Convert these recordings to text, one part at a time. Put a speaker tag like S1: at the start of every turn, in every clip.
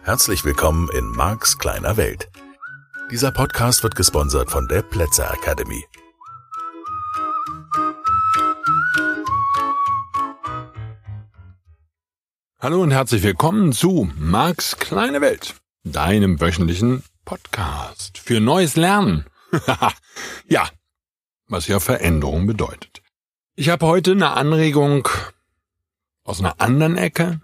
S1: Herzlich willkommen in Marks kleiner Welt. Dieser Podcast wird gesponsert von der Plätzer Academy.
S2: Hallo und herzlich willkommen zu Marks kleine Welt, deinem wöchentlichen Podcast für neues Lernen. Ja, was ja Veränderung bedeutet. Ich habe heute eine Anregung aus einer anderen Ecke.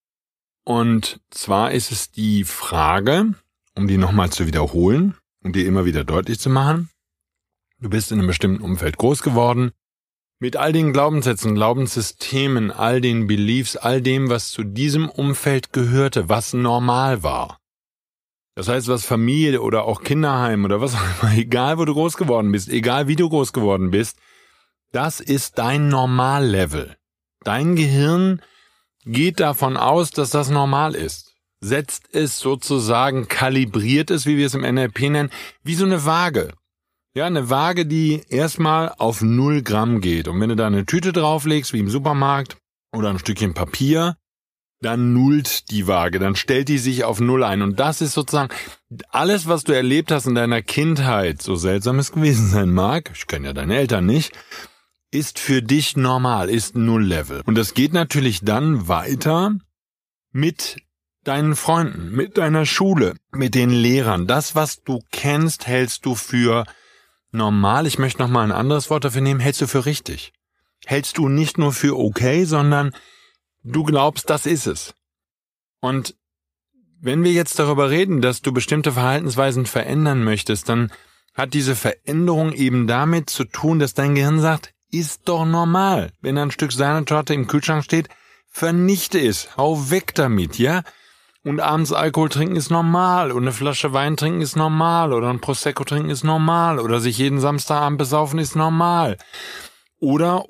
S2: Und zwar ist es die Frage, um die nochmal zu wiederholen, um dir immer wieder deutlich zu machen. Du bist in einem bestimmten Umfeld groß geworden, mit all den Glaubenssätzen, Glaubenssystemen, all den Beliefs, all dem, was zu diesem Umfeld gehörte, was normal war. Das heißt, was Familie oder auch Kinderheim oder was auch immer, egal wo du groß geworden bist, egal wie du groß geworden bist, das ist dein Normallevel. Dein Gehirn geht davon aus, dass das normal ist. Setzt es sozusagen, kalibriert es, wie wir es im NLP nennen, wie so eine Waage. Ja, eine Waage, die erstmal auf 0 Gramm geht. Und wenn du da eine Tüte drauflegst, wie im Supermarkt, oder ein Stückchen Papier, dann nullt die Waage, dann stellt die sich auf 0 ein. Und das ist sozusagen alles, was du erlebt hast in deiner Kindheit, so seltsam es gewesen sein mag, ich kenne ja deine Eltern nicht, ist für dich normal, ist Null-Level. Und das geht natürlich dann weiter mit deinen Freunden, mit deiner Schule, mit den Lehrern. Das, was du kennst, hältst du für normal. Ich möchte nochmal ein anderes Wort dafür nehmen. Hältst du für richtig. Hältst du nicht nur für okay, sondern du glaubst, das ist es. Und wenn wir jetzt darüber reden, dass du bestimmte Verhaltensweisen verändern möchtest, dann hat diese Veränderung eben damit zu tun, dass dein Gehirn sagt, ist doch normal. Wenn ein Stück Sahnetorte im Kühlschrank steht, vernichte es, hau weg damit, ja? Und abends Alkohol trinken ist normal und eine Flasche Wein trinken ist normal oder ein Prosecco trinken ist normal oder sich jeden Samstagabend besaufen ist normal. Oder.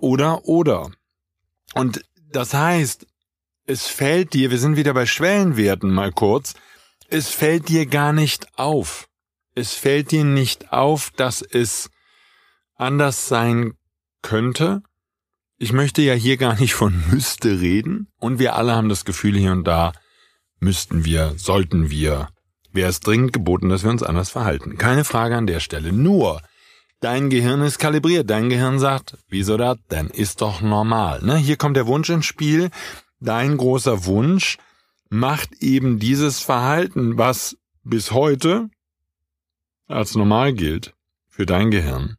S2: Und das heißt, es fällt dir, wir sind wieder bei Schwellenwerten mal kurz, es fällt dir gar nicht auf. Es fällt dir nicht auf, dass es anders sein könnte. Ich möchte ja hier gar nicht von müsste reden. Und wir alle haben das Gefühl, hier und da müssten wir, sollten wir, wäre es dringend geboten, dass wir uns anders verhalten. Keine Frage an der Stelle. Nur, dein Gehirn ist kalibriert. Dein Gehirn sagt, wieso das? Dann ist doch normal. Ne? Hier kommt der Wunsch ins Spiel. Dein großer Wunsch macht eben dieses Verhalten, was bis heute als normal gilt, für dein Gehirn,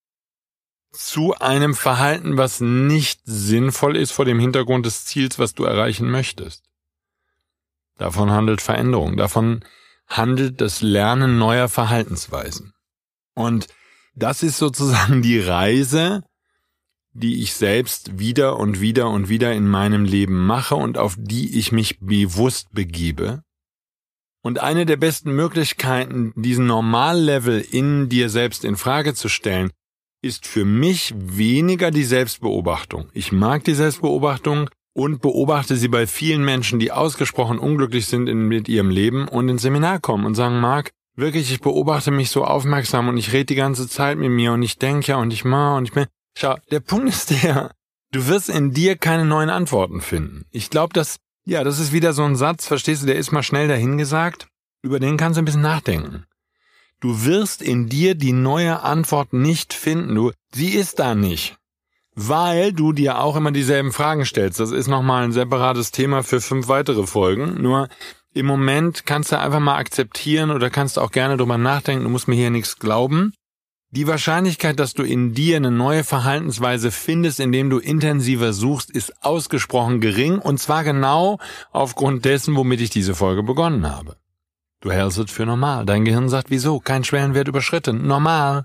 S2: zu einem Verhalten, was nicht sinnvoll ist vor dem Hintergrund des Ziels, was du erreichen möchtest. Davon handelt Veränderung, davon handelt das Lernen neuer Verhaltensweisen. Und das ist sozusagen die Reise, die ich selbst wieder und wieder in meinem Leben mache und auf die ich mich bewusst begebe. Und eine der besten Möglichkeiten, diesen Normallevel in dir selbst in Frage zu stellen, ist für mich weniger die Selbstbeobachtung. Ich mag die Selbstbeobachtung und beobachte sie bei vielen Menschen, die ausgesprochen unglücklich sind mit ihrem Leben und ins Seminar kommen und sagen, Marc, wirklich, ich beobachte mich so aufmerksam und ich rede die ganze Zeit mit mir und ich denke ja und ich mache und ich bin... Schau, der Punkt ist der, du wirst in dir keine neuen Antworten finden. Ich glaube, das ist wieder so ein Satz, verstehst du, der ist mal schnell dahingesagt, über den kannst du ein bisschen nachdenken. Du wirst in dir die neue Antwort nicht finden. Sie ist da nicht. Weil du dir auch immer dieselben Fragen stellst. Das ist nochmal ein separates Thema für 5 weitere Folgen. Nur im Moment kannst du einfach mal akzeptieren oder kannst auch gerne drüber nachdenken. Du musst mir hier nichts glauben. Die Wahrscheinlichkeit, dass du in dir eine neue Verhaltensweise findest, indem du intensiver suchst, ist ausgesprochen gering. Und zwar genau aufgrund dessen, womit ich diese Folge begonnen habe. Du hältst es für normal. Dein Gehirn sagt, wieso? Kein Schwellenwert überschritten. Normal.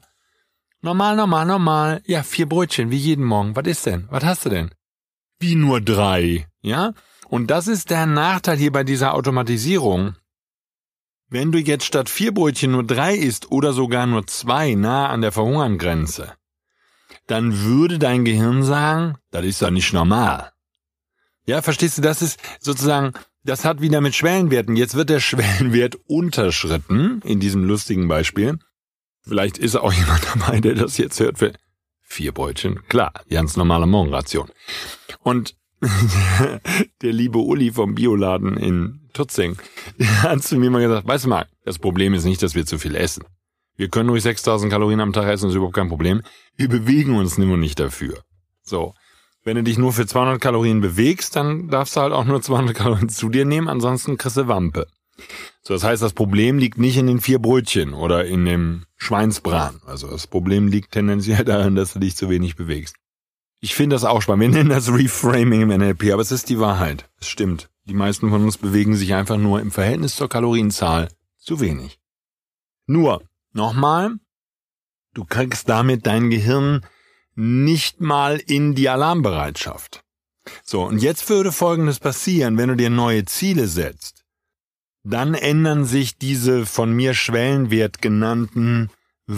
S2: Normal. Ja, 4 Brötchen, wie jeden Morgen. Was ist denn? Was hast du denn? Wie nur 3. Ja? Und das ist der Nachteil hier bei dieser Automatisierung. Wenn du jetzt statt 4 Brötchen nur 3 isst oder sogar nur 2, nah an der Verhungerngrenze, dann würde dein Gehirn sagen, das ist doch nicht normal. Ja, verstehst du, das ist sozusagen... Das hat wieder mit Schwellenwerten. Jetzt wird der Schwellenwert unterschritten, in diesem lustigen Beispiel. Vielleicht ist auch jemand dabei, der das jetzt hört für 4 Brötchen. Klar, ganz normale Morgenration. Und Der liebe Uli vom Bioladen in Tutzing, der hat zu mir mal gesagt, weißt du Marc, das Problem ist nicht, dass wir zu viel essen. Wir können ruhig 6.000 Kalorien am Tag essen, das ist überhaupt kein Problem. Wir bewegen uns nur nicht dafür. So, wenn du dich nur für 200 Kalorien bewegst, dann darfst du halt auch nur 200 Kalorien zu dir nehmen, ansonsten kriegst du Wampe. So, das heißt, das Problem liegt nicht in den 4 Brötchen oder in dem Schweinsbraten. Also das Problem liegt tendenziell daran, dass du dich zu wenig bewegst. Ich finde das auch spannend. Wir nennen das Reframing im NLP, aber es ist die Wahrheit. Es stimmt. Die meisten von uns bewegen sich einfach nur im Verhältnis zur Kalorienzahl zu wenig. Nur, nochmal, du kriegst damit dein Gehirn nicht mal in die Alarmbereitschaft. So, und jetzt würde Folgendes passieren, wenn du dir neue Ziele setzt. Dann ändern sich diese von mir Schwellenwert genannten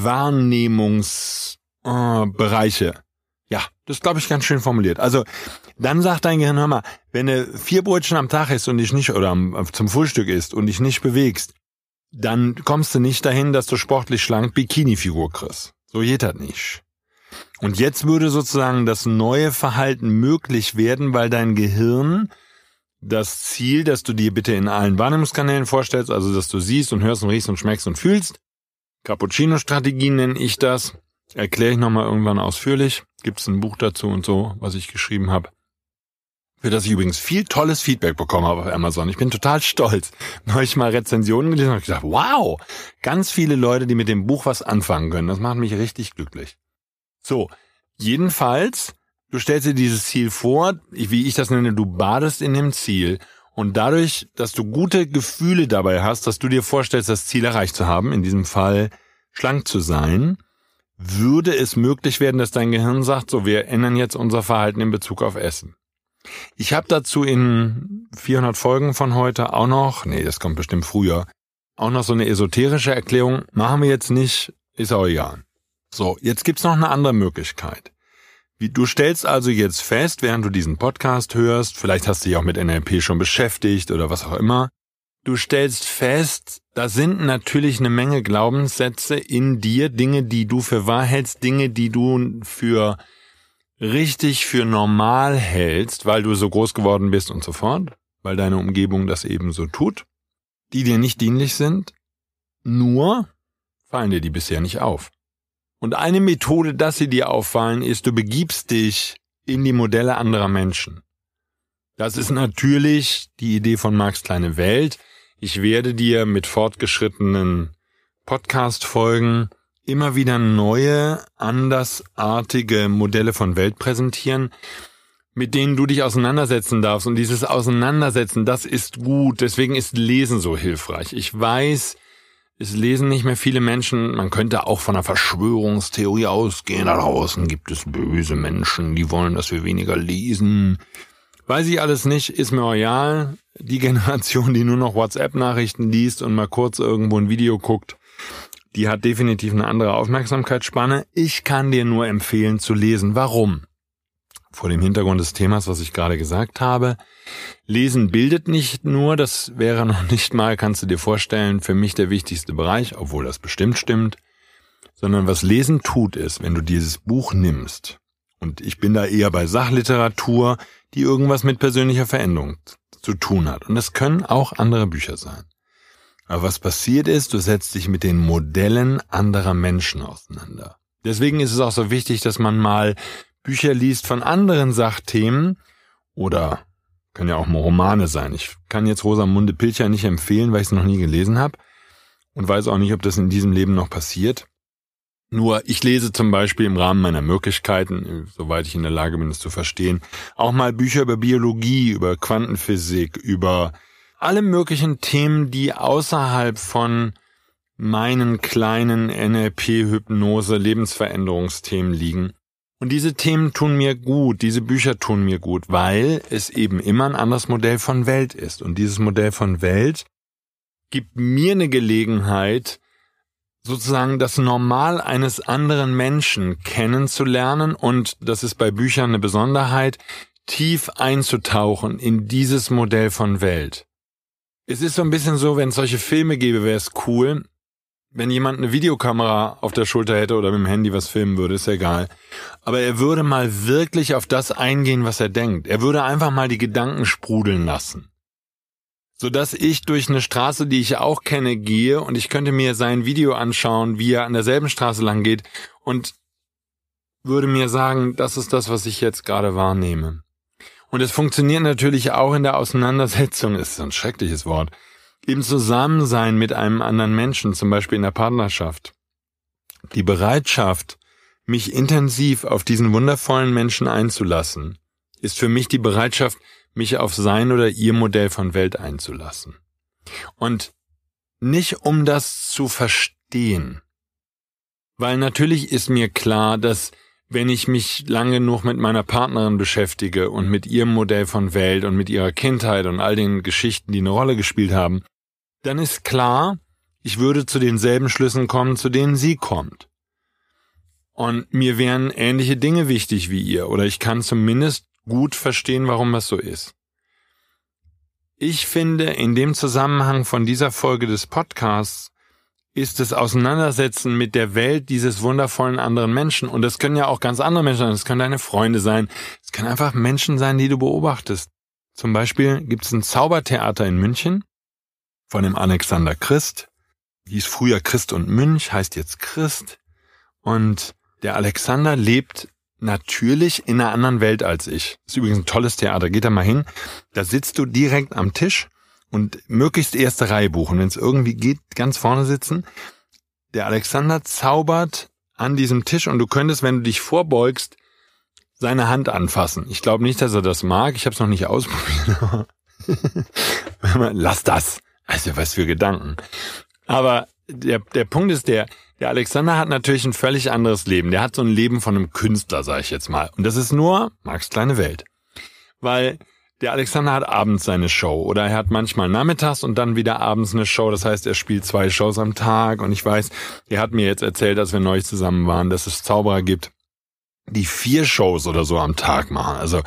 S2: Wahrnehmungsbereiche. Ja, das ist, glaube ich, ganz schön formuliert. Also, dann sagt dein Gehirn, hör mal, wenn du 4 Brötchen am Tag isst und dich nicht, oder zum Frühstück isst und dich nicht bewegst, dann kommst du nicht dahin, dass du sportlich schlank Bikini-Figur kriegst. So geht das nicht. Und jetzt würde sozusagen das neue Verhalten möglich werden, weil dein Gehirn das Ziel, das du dir bitte in allen Wahrnehmungskanälen vorstellst, also dass du siehst und hörst und riechst und schmeckst und fühlst. Cappuccino-Strategie nenne ich das. Erkläre ich nochmal irgendwann ausführlich. Gibt es ein Buch dazu und so, was ich geschrieben habe. Für das ich übrigens viel tolles Feedback bekommen habe auf Amazon. Ich bin total stolz. Neulich mal Rezensionen gelesen und habe gesagt, wow, ganz viele Leute, die mit dem Buch was anfangen können. Das macht mich richtig glücklich. So, jedenfalls, du stellst dir dieses Ziel vor, wie ich das nenne, du badest in dem Ziel. Und dadurch, dass du gute Gefühle dabei hast, dass du dir vorstellst, das Ziel erreicht zu haben, in diesem Fall schlank zu sein, würde es möglich werden, dass dein Gehirn sagt, so, wir ändern jetzt unser Verhalten in Bezug auf Essen. Ich habe dazu in 400 Folgen von heute auch noch, das kommt bestimmt früher, auch noch so eine esoterische Erklärung, machen wir jetzt nicht, ist auch egal. So, jetzt gibt's noch eine andere Möglichkeit. Du stellst also jetzt fest, während du diesen Podcast hörst, vielleicht hast du dich auch mit NLP schon beschäftigt oder was auch immer, du stellst fest, da sind natürlich eine Menge Glaubenssätze in dir, Dinge, die du für wahr hältst, Dinge, die du für normal hältst, weil du so groß geworden bist und so fort, weil deine Umgebung das eben so tut, die dir nicht dienlich sind, nur fallen dir die bisher nicht auf. Und eine Methode, dass sie dir auffallen, ist, du begibst dich in die Modelle anderer Menschen. Das ist natürlich die Idee von Marks kleine Welt. Ich werde dir mit fortgeschrittenen Podcast-Folgen immer wieder neue, andersartige Modelle von Welt präsentieren, mit denen du dich auseinandersetzen darfst. Und dieses Auseinandersetzen, das ist gut. Deswegen ist Lesen so hilfreich. Ich weiß, es lesen nicht mehr viele Menschen. Man könnte auch von einer Verschwörungstheorie ausgehen. Da draußen gibt es böse Menschen, die wollen, dass wir weniger lesen. Weiß ich alles nicht, ist mir egal. Die Generation, die nur noch WhatsApp-Nachrichten liest und mal kurz irgendwo ein Video guckt, die hat definitiv eine andere Aufmerksamkeitsspanne. Ich kann dir nur empfehlen zu lesen. Warum? Vor dem Hintergrund des Themas, was ich gerade gesagt habe. Lesen bildet nicht nur, das wäre noch nicht mal, kannst du dir vorstellen, für mich der wichtigste Bereich, obwohl das bestimmt stimmt, sondern was Lesen tut ist, wenn du dieses Buch nimmst, und ich bin da eher bei Sachliteratur, die irgendwas mit persönlicher Veränderung zu tun hat. Und das können auch andere Bücher sein. Aber was passiert ist, du setzt dich mit den Modellen anderer Menschen auseinander. Deswegen ist es auch so wichtig, dass man mal Bücher liest von anderen Sachthemen oder können ja auch mal Romane sein. Ich kann jetzt Rosamunde Pilcher nicht empfehlen, weil ich es noch nie gelesen habe und weiß auch nicht, ob das in diesem Leben noch passiert. Nur ich lese zum Beispiel im Rahmen meiner Möglichkeiten, soweit ich in der Lage bin, es zu verstehen, auch mal Bücher über Biologie, über Quantenphysik, über alle möglichen Themen, die außerhalb von meinen kleinen NLP-Hypnose, Lebensveränderungsthemen liegen. Und diese Themen tun mir gut, diese Bücher tun mir gut, weil es eben immer ein anderes Modell von Welt ist. Und dieses Modell von Welt gibt mir eine Gelegenheit, sozusagen das Normal eines anderen Menschen kennenzulernen. Und das ist bei Büchern eine Besonderheit, tief einzutauchen in dieses Modell von Welt. Es ist so ein bisschen so, wenn es solche Filme gäbe, wäre es cool, wenn jemand eine Videokamera auf der Schulter hätte oder mit dem Handy was filmen würde, ist ja egal. aber er würde mal wirklich auf das eingehen, was er denkt. Er würde einfach mal die Gedanken sprudeln lassen. Sodass ich durch eine Straße, die ich auch kenne, gehe und ich könnte mir sein Video anschauen, wie er an derselben Straße lang geht und würde mir sagen, das ist das, was ich jetzt gerade wahrnehme. Und es funktioniert natürlich auch in der Auseinandersetzung, ist so ein schreckliches Wort, im Zusammensein mit einem anderen Menschen, zum Beispiel in der Partnerschaft. Die Bereitschaft, mich intensiv auf diesen wundervollen Menschen einzulassen, ist für mich die Bereitschaft, mich auf sein oder ihr Modell von Welt einzulassen. Und nicht um das zu verstehen. Weil natürlich ist mir klar, dass wenn ich mich lange genug mit meiner Partnerin beschäftige und mit ihrem Modell von Welt und mit ihrer Kindheit und all den Geschichten, die eine Rolle gespielt haben, dann ist klar, ich würde zu denselben Schlüssen kommen, zu denen sie kommt. Und mir wären ähnliche Dinge wichtig wie ihr, oder ich kann zumindest gut verstehen, warum das so ist. Ich finde, in dem Zusammenhang von dieser Folge des Podcasts ist das Auseinandersetzen mit der Welt dieses wundervollen anderen Menschen, und das können ja auch ganz andere Menschen sein, das können deine Freunde sein, es können einfach Menschen sein, die du beobachtest. Zum Beispiel gibt es ein Zaubertheater in München von dem Alexander Christ, hieß früher Christ und Münch, heißt jetzt Christ, und der Alexander lebt natürlich in einer anderen Welt als ich. Das ist übrigens ein tolles Theater, geht da mal hin, da sitzt du direkt am Tisch und möglichst erste Reihe buchen, wenn es irgendwie geht, ganz vorne sitzen. Der Alexander zaubert an diesem Tisch und du könntest, wenn du dich vorbeugst, seine Hand anfassen. Ich glaube nicht, dass er das mag, ich habe es noch nicht ausprobiert, aber lass das. Also was für Gedanken. Aber der Punkt ist der Alexander hat natürlich ein völlig anderes Leben. Der hat so ein Leben von einem Künstler, sage ich jetzt mal. Und das ist nur Marks kleine Welt. Weil der Alexander hat abends seine Show oder er hat manchmal nachmittags und dann wieder abends eine Show. Das heißt, er spielt 2 Shows am Tag. Und ich weiß, er hat mir jetzt erzählt, als wir neulich zusammen waren, dass es Zauberer gibt, die 4 Shows oder so am Tag machen. Also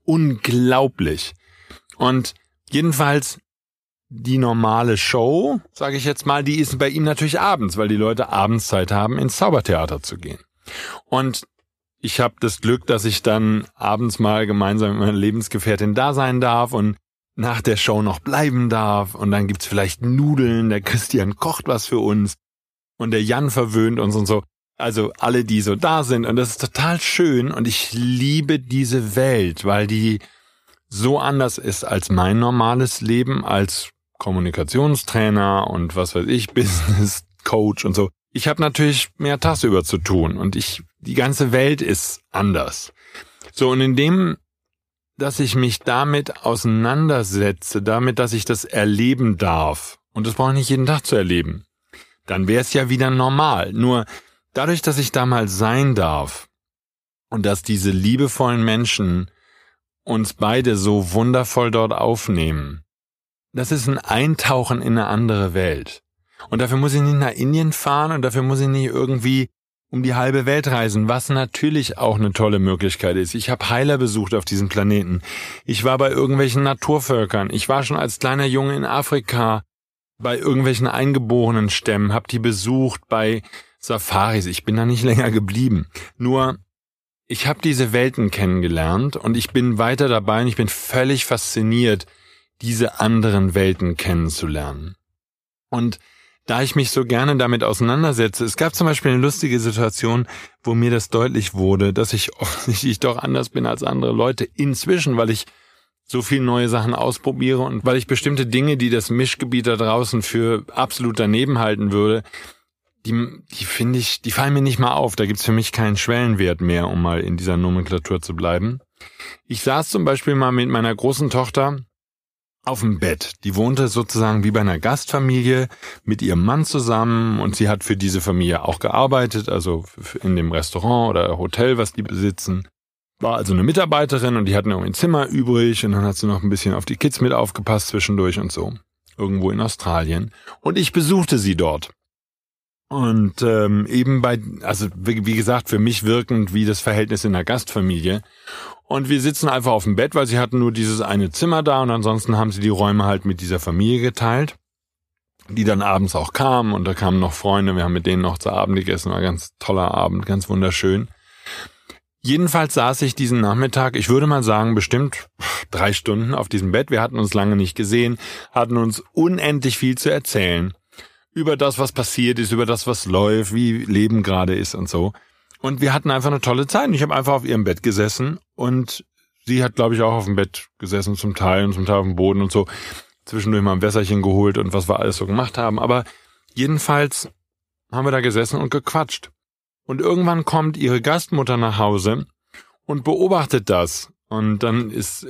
S2: unglaublich. Und jedenfalls die normale Show, sage ich jetzt mal, die ist bei ihm natürlich abends, weil die Leute abends Zeit haben, ins Zaubertheater zu gehen. Und ich habe das Glück, dass ich dann abends mal gemeinsam mit meiner Lebensgefährtin da sein darf und nach der Show noch bleiben darf. Und dann gibt's vielleicht Nudeln, der Christian kocht was für uns und der Jan verwöhnt uns und so. Also alle, die so da sind. Und das ist total schön und ich liebe diese Welt, weil die so anders ist als mein normales Leben als Kommunikationstrainer und was weiß ich, Business Coach und so. Ich habe natürlich mehr tagsüber zu tun und die ganze Welt ist anders. So, und indem, dass ich mich damit auseinandersetze, damit, dass ich das erleben darf, und das brauche ich nicht jeden Tag zu erleben, dann wäre es ja wieder normal. Nur dadurch, dass ich da mal sein darf und dass diese liebevollen Menschen uns beide so wundervoll dort aufnehmen, das ist ein Eintauchen in eine andere Welt. Und dafür muss ich nicht nach Indien fahren und dafür muss ich nicht irgendwie um die halbe Welt reisen, was natürlich auch eine tolle Möglichkeit ist. Ich habe Heiler besucht auf diesem Planeten. Ich war bei irgendwelchen Naturvölkern. Ich war schon als kleiner Junge in Afrika bei irgendwelchen eingeborenen Stämmen, habe die besucht bei Safaris. Ich bin da nicht länger geblieben. Nur ich habe diese Welten kennengelernt und ich bin weiter dabei und ich bin völlig fasziniert, diese anderen Welten kennenzulernen. Und da ich mich so gerne damit auseinandersetze, es gab zum Beispiel eine lustige Situation, wo mir das deutlich wurde, dass ich offensichtlich doch anders bin als andere Leute inzwischen, weil ich so viel neue Sachen ausprobiere und weil ich bestimmte Dinge, die das Mischgebiet da draußen für absolut daneben halten würde, die finde ich, die fallen mir nicht mal auf. Da gibt's für mich keinen Schwellenwert mehr, um mal in dieser Nomenklatur zu bleiben. Ich saß zum Beispiel mal mit meiner großen Tochter auf dem Bett. Die wohnte sozusagen wie bei einer Gastfamilie mit ihrem Mann zusammen und sie hat für diese Familie auch gearbeitet, also in dem Restaurant oder Hotel, was die besitzen. War also eine Mitarbeiterin und die hatten irgendwie ein Zimmer übrig und dann hat sie noch ein bisschen auf die Kids mit aufgepasst zwischendurch und so. Irgendwo in Australien. Und ich besuchte sie dort. Und eben also wie gesagt, für mich wirkend wie das Verhältnis in einer Gastfamilie. Und wir sitzen einfach auf dem Bett, weil sie hatten nur dieses eine Zimmer da und ansonsten haben sie die Räume halt mit dieser Familie geteilt, die dann abends auch kamen und da kamen noch Freunde, wir haben mit denen noch zu Abend gegessen, war ein ganz toller Abend, ganz wunderschön. Jedenfalls saß ich diesen Nachmittag, ich würde mal sagen, bestimmt 3 Stunden auf diesem Bett. Wir hatten uns lange nicht gesehen, hatten uns unendlich viel zu erzählen. Über das, was passiert ist, über das, was läuft, wie Leben gerade ist und so. Und wir hatten einfach eine tolle Zeit. Und ich habe einfach auf ihrem Bett gesessen und sie hat, glaube ich, auch auf dem Bett gesessen zum Teil und zum Teil auf dem Boden und so. Zwischendurch mal ein Wässerchen geholt und was wir alles so gemacht haben. Aber jedenfalls haben wir da gesessen und gequatscht. Und irgendwann kommt ihre Gastmutter nach Hause und beobachtet das. Und dann ist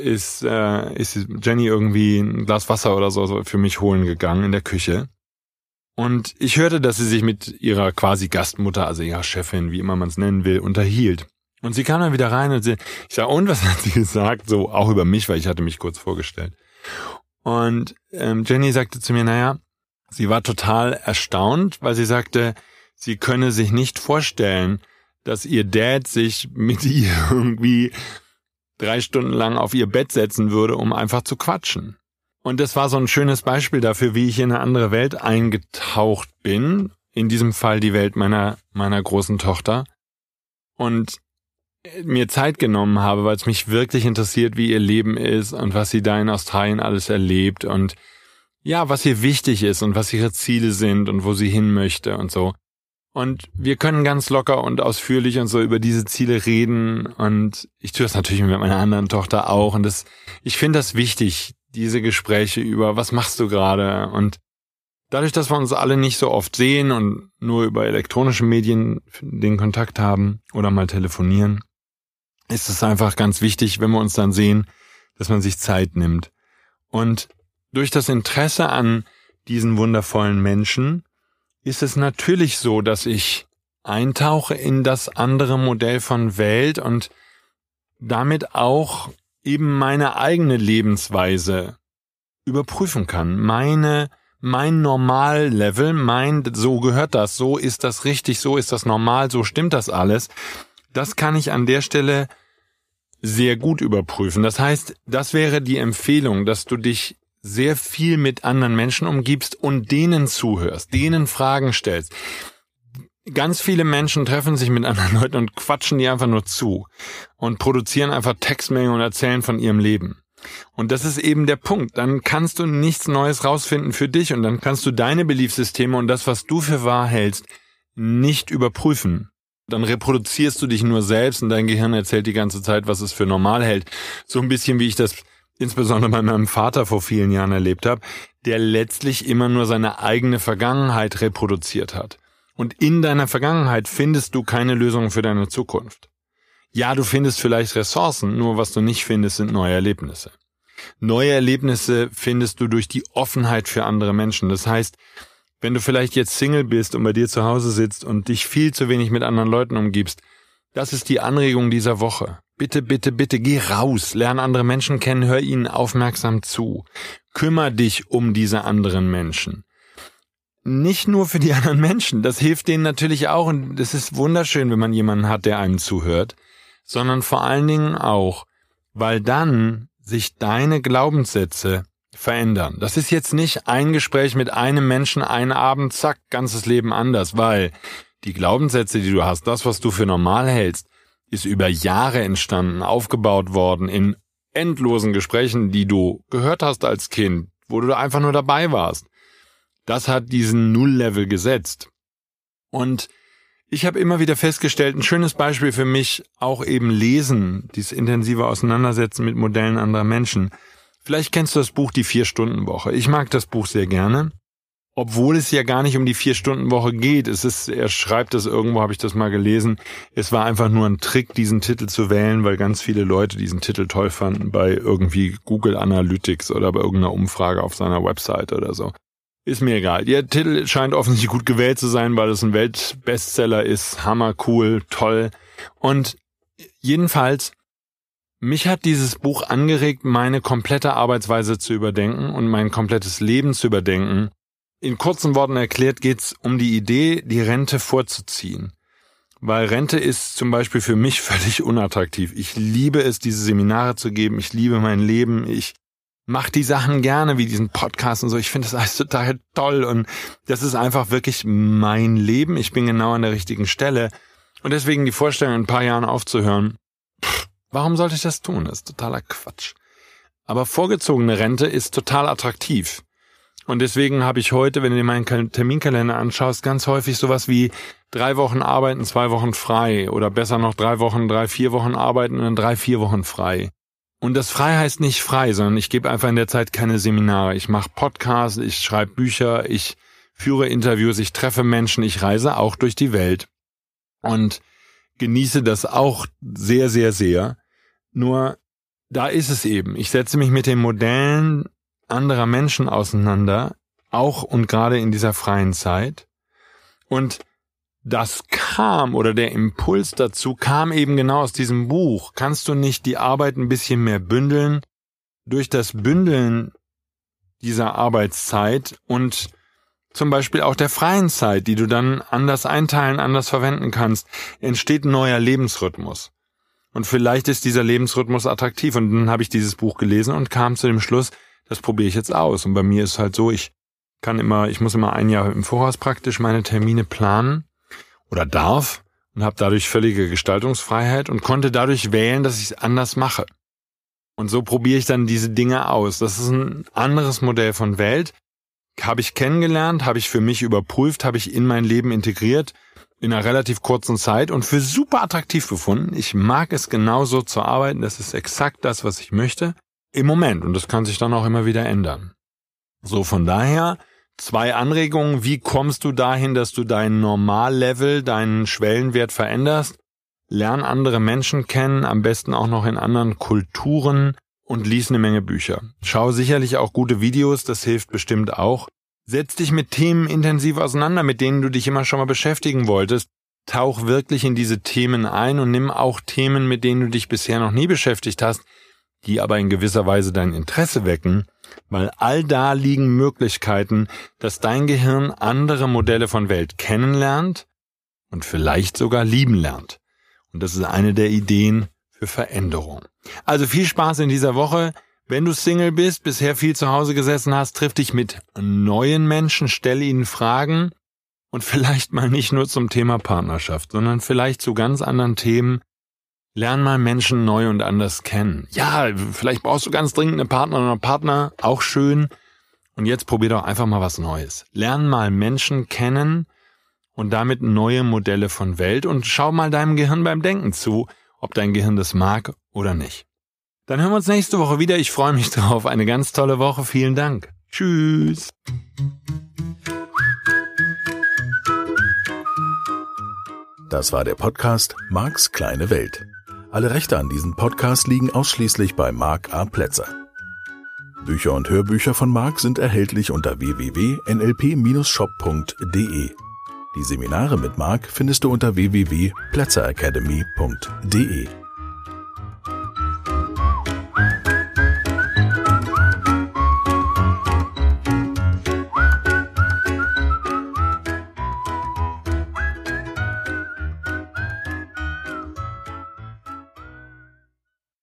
S2: Jenny irgendwie ein Glas Wasser oder so für mich holen gegangen in der Küche. Und ich hörte, dass sie sich mit ihrer quasi Gastmutter, also ihrer Chefin, wie immer man es nennen will, unterhielt. Und sie kam dann wieder rein und ich sag, und was hat sie gesagt? So auch über mich, weil ich hatte mich kurz vorgestellt. Und Jenny sagte zu mir, naja, sie war total erstaunt, weil sie sagte, sie könne sich nicht vorstellen, dass ihr Dad sich mit ihr irgendwie 3 Stunden lang auf ihr Bett setzen würde, um einfach zu quatschen. Und das war so ein schönes Beispiel dafür, wie ich in eine andere Welt eingetaucht bin. In diesem Fall die Welt meiner großen Tochter. Und mir Zeit genommen habe, weil es mich wirklich interessiert, wie ihr Leben ist und was sie da in Australien alles erlebt und ja, was ihr wichtig ist und was ihre Ziele sind und wo sie hin möchte und so. Und wir können ganz locker und ausführlich und so über diese Ziele reden und ich tue das natürlich mit meiner anderen Tochter auch und ich finde das wichtig, diese Gespräche über, was machst du gerade? Und dadurch, dass wir uns alle nicht so oft sehen und nur über elektronische Medien den Kontakt haben oder mal telefonieren, ist es einfach ganz wichtig, wenn wir uns dann sehen, dass man sich Zeit nimmt. Und durch das Interesse an diesen wundervollen Menschen ist es natürlich so, dass ich eintauche in das andere Modell von Welt und damit auch eben meine eigene Lebensweise überprüfen kann. Mein Normallevel, so gehört das, so ist das richtig, so ist das normal, so stimmt das alles. Das kann ich an der Stelle sehr gut überprüfen. Das heißt, das wäre die Empfehlung, dass du dich sehr viel mit anderen Menschen umgibst und denen zuhörst, denen Fragen stellst. Ganz viele Menschen treffen sich mit anderen Leuten und quatschen die einfach nur zu und produzieren einfach Textmengen und erzählen von ihrem Leben. Und das ist eben der Punkt. Dann kannst du nichts Neues rausfinden für dich und dann kannst du deine Beliefssysteme und das, was du für wahr hältst, nicht überprüfen. Dann reproduzierst du dich nur selbst und dein Gehirn erzählt die ganze Zeit, was es für normal hält. So ein bisschen, wie ich das insbesondere bei meinem Vater vor vielen Jahren erlebt habe, der letztlich immer nur seine eigene Vergangenheit reproduziert hat. Und in deiner Vergangenheit findest du keine Lösung für deine Zukunft. Ja, du findest vielleicht Ressourcen, nur was du nicht findest, sind neue Erlebnisse. Neue Erlebnisse findest du durch die Offenheit für andere Menschen. Das heißt, wenn du vielleicht jetzt Single bist und bei dir zu Hause sitzt und dich viel zu wenig mit anderen Leuten umgibst, das ist die Anregung dieser Woche. Bitte, bitte, bitte, geh raus, lerne andere Menschen kennen, hör ihnen aufmerksam zu. Kümmer dich um diese anderen Menschen. Nicht nur für die anderen Menschen, das hilft denen natürlich auch und es ist wunderschön, wenn man jemanden hat, der einem zuhört, sondern vor allen Dingen auch, weil dann sich deine Glaubenssätze verändern. Das ist jetzt nicht ein Gespräch mit einem Menschen, einen Abend, zack, ganzes Leben anders, weil die Glaubenssätze, die du hast, das, was du für normal hältst, ist über Jahre entstanden, aufgebaut worden in endlosen Gesprächen, die du gehört hast als Kind, wo du einfach nur dabei warst. Das hat diesen Null-Level gesetzt. Und ich habe immer wieder festgestellt, ein schönes Beispiel für mich, auch eben Lesen, dieses intensive Auseinandersetzen mit Modellen anderer Menschen. Vielleicht kennst du das Buch Die 4-Stunden-Woche. Ich mag das Buch sehr gerne. Obwohl es ja gar nicht um die 4-Stunden-Woche geht. Er schreibt es irgendwo, habe ich das mal gelesen. Es war einfach nur ein Trick, diesen Titel zu wählen, weil ganz viele Leute diesen Titel toll fanden bei irgendwie Google Analytics oder bei irgendeiner Umfrage auf seiner Website oder so. Ist mir egal. Der Titel scheint offensichtlich gut gewählt zu sein, weil es ein Weltbestseller ist. Hammer, cool, toll. Und jedenfalls, mich hat dieses Buch angeregt, meine komplette Arbeitsweise zu überdenken und mein komplettes Leben zu überdenken. In kurzen Worten erklärt geht's um die Idee, die Rente vorzuziehen. Weil Rente ist zum Beispiel für mich völlig unattraktiv. Ich liebe es, diese Seminare zu geben. Ich liebe mein Leben. Ich mache die Sachen gerne, wie diesen Podcast und so. Ich finde das alles total toll und das ist einfach wirklich mein Leben. Ich bin genau an der richtigen Stelle. Und deswegen die Vorstellung, in ein paar Jahren aufzuhören, Warum sollte ich das tun? Das ist totaler Quatsch. Aber vorgezogene Rente ist total attraktiv. Und deswegen habe ich heute, wenn du dir meinen Terminkalender anschaust, ganz häufig sowas wie 3 Wochen arbeiten, 2 Wochen frei. Oder besser noch 3 Wochen, 4 Wochen arbeiten und dann 3, 4 Wochen frei. Und das frei heißt nicht frei, sondern ich gebe einfach in der Zeit keine Seminare. Ich mache Podcasts, ich schreibe Bücher, ich führe Interviews, ich treffe Menschen, ich reise auch durch die Welt. Und genieße das auch sehr, sehr, sehr. Nur da ist es eben. Ich setze mich mit den Modellen anderer Menschen auseinander, auch und gerade in dieser freien Zeit. Und das kam, oder der Impuls dazu kam eben genau aus diesem Buch. Kannst du nicht die Arbeit ein bisschen mehr bündeln? Durch das Bündeln dieser Arbeitszeit und zum Beispiel auch der freien Zeit, die du dann anders einteilen, anders verwenden kannst, entsteht ein neuer Lebensrhythmus. Und vielleicht ist dieser Lebensrhythmus attraktiv. Und dann habe ich dieses Buch gelesen und kam zu dem Schluss, das probiere ich jetzt aus. Und bei mir ist halt so, ich muss immer 1 Jahr im Voraus praktisch meine Termine planen oder darf und habe dadurch völlige Gestaltungsfreiheit und konnte dadurch wählen, dass ich es anders mache. Und so probiere ich dann diese Dinge aus. Das ist ein anderes Modell von Welt. Habe ich kennengelernt, habe ich für mich überprüft, habe ich in mein Leben integriert in einer relativ kurzen Zeit und für super attraktiv befunden. Ich mag es genauso zu arbeiten. Das ist exakt das, was ich möchte im Moment. Und das kann sich dann auch immer wieder ändern. So, von daher 2 Anregungen. Wie kommst du dahin, dass du dein Normallevel, deinen Schwellenwert veränderst? Lern andere Menschen kennen, am besten auch noch in anderen Kulturen und lies eine Menge Bücher. Schau sicherlich auch gute Videos, das hilft bestimmt auch. Setz dich mit Themen intensiv auseinander, mit denen du dich immer schon mal beschäftigen wolltest. Tauch wirklich in diese Themen ein und nimm auch Themen, mit denen du dich bisher noch nie beschäftigt hast, die aber in gewisser Weise dein Interesse wecken, weil all da liegen Möglichkeiten, dass dein Gehirn andere Modelle von Welt kennenlernt und vielleicht sogar lieben lernt. Und das ist eine der Ideen für Veränderung. Also viel Spaß in dieser Woche. Wenn du Single bist, bisher viel zu Hause gesessen hast, triff dich mit neuen Menschen, stell ihnen Fragen und vielleicht mal nicht nur zum Thema Partnerschaft, sondern vielleicht zu ganz anderen Themen. Lern mal Menschen neu und anders kennen. Ja, vielleicht brauchst du ganz dringend eine Partnerin oder Partner, auch schön. Und jetzt probier doch einfach mal was Neues. Lern mal Menschen kennen und damit neue Modelle von Welt und schau mal deinem Gehirn beim Denken zu, ob dein Gehirn das mag oder nicht. Dann hören wir uns nächste Woche wieder. Ich freue mich drauf. Eine ganz tolle Woche. Vielen Dank. Tschüss.
S1: Das war der Podcast Marks kleine Welt. Alle Rechte an diesem Podcast liegen ausschließlich bei Mark A. Plätzer. Bücher und Hörbücher von Mark sind erhältlich unter www.nlp-shop.de. Die Seminare mit Mark findest du unter www.plätzeracademy.de.